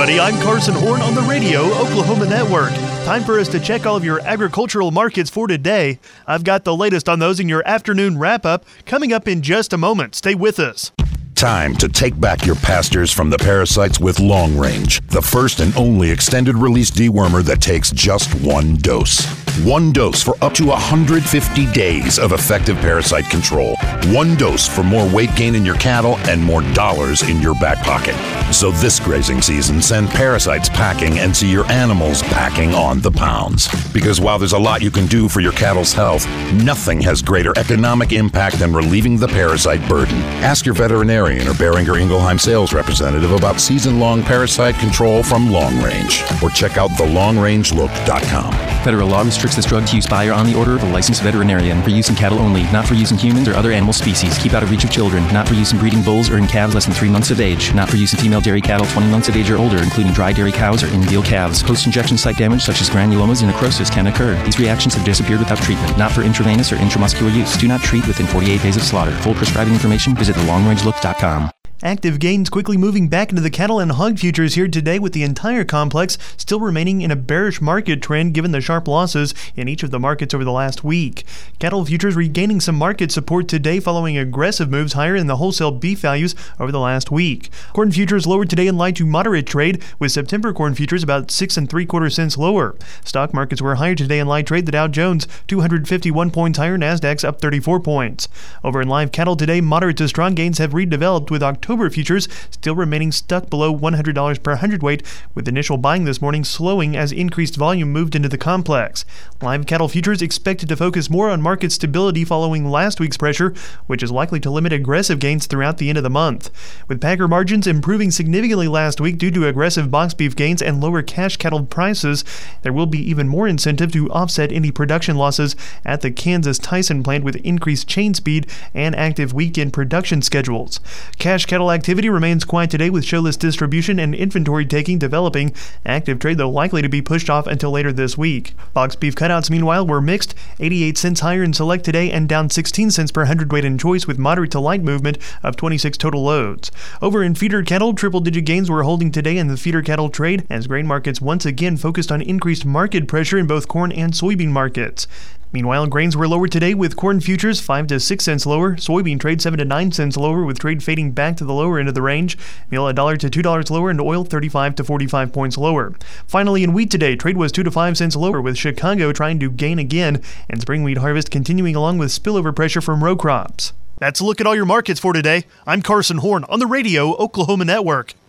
everybody. I'm Carson Horn on the Radio Oklahoma Network. Time for us to check all of your agricultural markets for today. I've got the latest on those in your afternoon wrap-up coming up in just a moment. Stay with us. Time to take back your pastures from the parasites with Long Range, the first and only extended-release dewormer that takes just one dose. One dose for up to 150 days of effective parasite control. One dose for more weight gain in your cattle and more dollars in your back pocket. So this grazing season, send parasites packing and see your animals packing on the pounds. Because while there's a lot you can do for your cattle's health, nothing has greater economic impact than relieving the parasite burden. Ask your veterinarian or Beringer Ingelheim sales representative about season-long parasite control from Long Range. Or check out thelongrangelook.com. Federal law restricts this drug to use by or on the order of a licensed veterinarian. For use in cattle only, not for use in humans or other animal species. Keep out of reach of children. Not for use in breeding bulls or in calves less than 3 months of age. Not for use in female dairy cattle 20 months of age or older, including dry dairy cows or in-veal calves. Post-injection site damage such as granulomas and necrosis can occur. These reactions have disappeared without treatment. Not for intravenous or intramuscular use. Do not treat within 48 days of slaughter. Full prescribing information, visit thelongrangelook.com. Active gains quickly moving back into the cattle and hog futures here today, with the entire complex still remaining in a bearish market trend given the sharp losses in each of the markets over the last week. Cattle futures regaining some market support today following aggressive moves higher in the wholesale beef values over the last week. Corn futures lower today in light to moderate trade, with September corn futures about 6 3/4 cents lower. Stock markets were higher today in light trade. The Dow Jones 251 points higher, Nasdaq's up 34 points. Over in live cattle today, moderate to strong gains have redeveloped, with October futures still remaining stuck below $100 per hundredweight, with initial buying this morning slowing as increased volume moved into the complex. Live cattle futures expected to focus more on market stability following last week's pressure, which is likely to limit aggressive gains throughout the end of the month. With packer margins improving significantly last week due to aggressive box beef gains and lower cash cattle prices, there will be even more incentive to offset any production losses at the Kansas Tyson plant with increased chain speed and active weekend production schedules. Cash cattle activity remains quiet today, with showless distribution and inventory taking developing. Active trade, though, likely to be pushed off until later this week. Box beef cutouts, meanwhile, were mixed, 88 cents higher in select today and down 16 cents per hundredweight in choice, with moderate to light movement of 26 total loads. Over in feeder cattle, triple-digit gains were holding today in the feeder cattle trade as grain markets once again focused on increased market pressure in both corn and soybean markets. Meanwhile, grains were lower today, with corn futures 5 to 6 cents lower, soybean trade 7 to 9 cents lower, with trade fading back to the lower end of the range, meal $1 to $2 lower, and oil 35 to 45 points lower. Finally, in wheat today, trade was 2 to 5 cents lower, with Chicago trying to gain again, and spring wheat harvest continuing along with spillover pressure from row crops. That's a look at all your markets for today. I'm Carson Horn on the Radio Oklahoma Network.